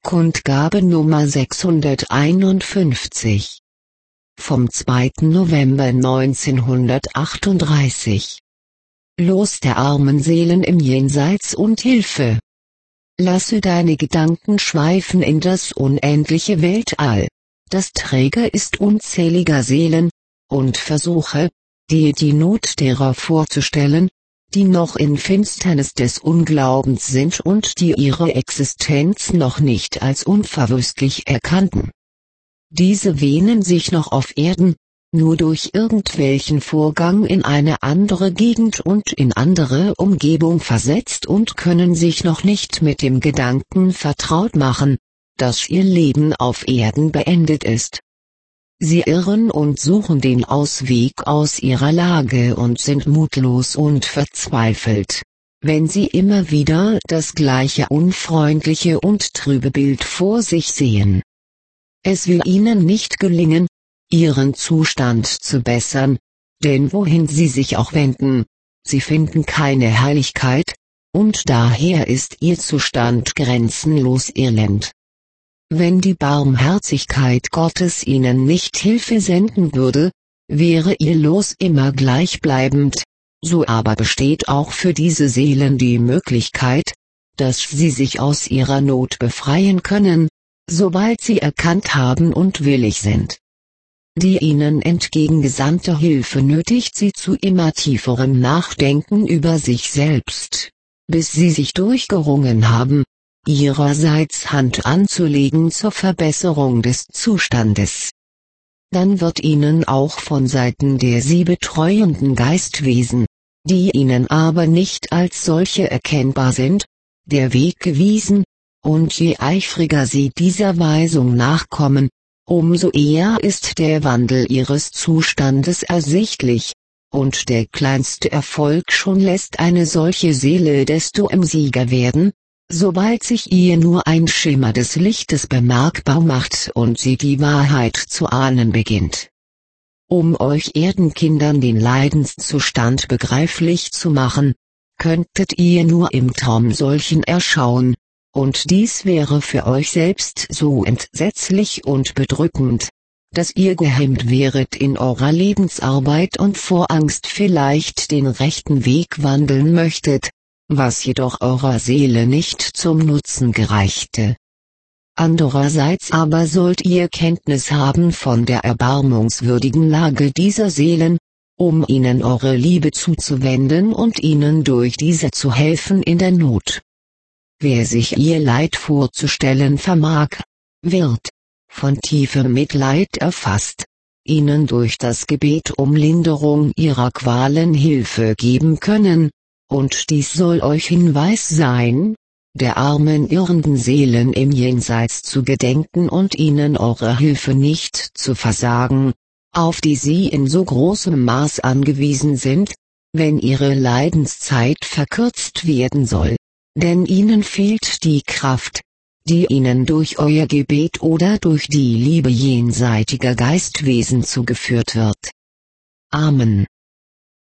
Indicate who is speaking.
Speaker 1: Kundgabe Nummer 651. Vom 2. November 1938. Los der armen Seelen im Jenseits und Hilfe. Lasse deine Gedanken schweifen in das unendliche Weltall, das träge ist unzähliger Seelen, und versuche, dir die Not derer vorzustellen, die noch in Finsternis des Unglaubens sind und die ihre Existenz noch nicht als unverwüstlich erkannten. Diese wähnen sich noch auf Erden, nur durch irgendwelchen Vorgang in eine andere Gegend und in andere Umgebung versetzt und können sich noch nicht mit dem Gedanken vertraut machen, dass ihr Leben auf Erden beendet ist. Sie irren und suchen den Ausweg aus ihrer Lage und sind mutlos und verzweifelt, wenn sie immer wieder das gleiche unfreundliche und trübe Bild vor sich sehen. Es will ihnen nicht gelingen, ihren Zustand zu bessern, denn wohin sie sich auch wenden, sie finden keine Herrlichkeit, und daher ist ihr Zustand grenzenlos elend. Wenn die Barmherzigkeit Gottes ihnen nicht Hilfe senden würde, wäre ihr Los immer gleichbleibend, so aber besteht auch für diese Seelen die Möglichkeit, dass sie sich aus ihrer Not befreien können, sobald sie erkannt haben und willig sind. Die ihnen entgegengesandte Hilfe nötigt sie zu immer tieferem Nachdenken über sich selbst, bis sie sich durchgerungen haben, ihrerseits Hand anzulegen zur Verbesserung des Zustandes. Dann wird ihnen auch von Seiten der sie betreuenden Geistwesen, die ihnen aber nicht als solche erkennbar sind, der Weg gewiesen, und je eifriger sie dieser Weisung nachkommen, umso eher ist der Wandel ihres Zustandes ersichtlich, und der kleinste Erfolg schon lässt eine solche Seele desto emsiger werden, sobald sich ihr nur ein Schimmer des Lichtes bemerkbar macht und sie die Wahrheit zu ahnen beginnt. Um euch Erdenkindern den Leidenszustand begreiflich zu machen, könntet ihr nur im Traum solchen erschauen, und dies wäre für euch selbst so entsetzlich und bedrückend, dass ihr gehemmt wäret in eurer Lebensarbeit und vor Angst vielleicht den rechten Weg wandeln möchtet, was jedoch eurer Seele nicht zum Nutzen gereichte. Andererseits aber sollt ihr Kenntnis haben von der erbarmungswürdigen Lage dieser Seelen, um ihnen eure Liebe zuzuwenden und ihnen durch diese zu helfen in der Not. Wer sich ihr Leid vorzustellen vermag, wird, von tiefem Mitleid erfasst, ihnen durch das Gebet um Linderung ihrer Qualen Hilfe geben können, und dies soll euch Hinweis sein, der armen irrenden Seelen im Jenseits zu gedenken und ihnen eure Hilfe nicht zu versagen, auf die sie in so großem Maß angewiesen sind, wenn ihre Leidenszeit verkürzt werden soll, denn ihnen fehlt die Kraft, die ihnen durch euer Gebet oder durch die Liebe jenseitiger Geistwesen zugeführt wird. Amen.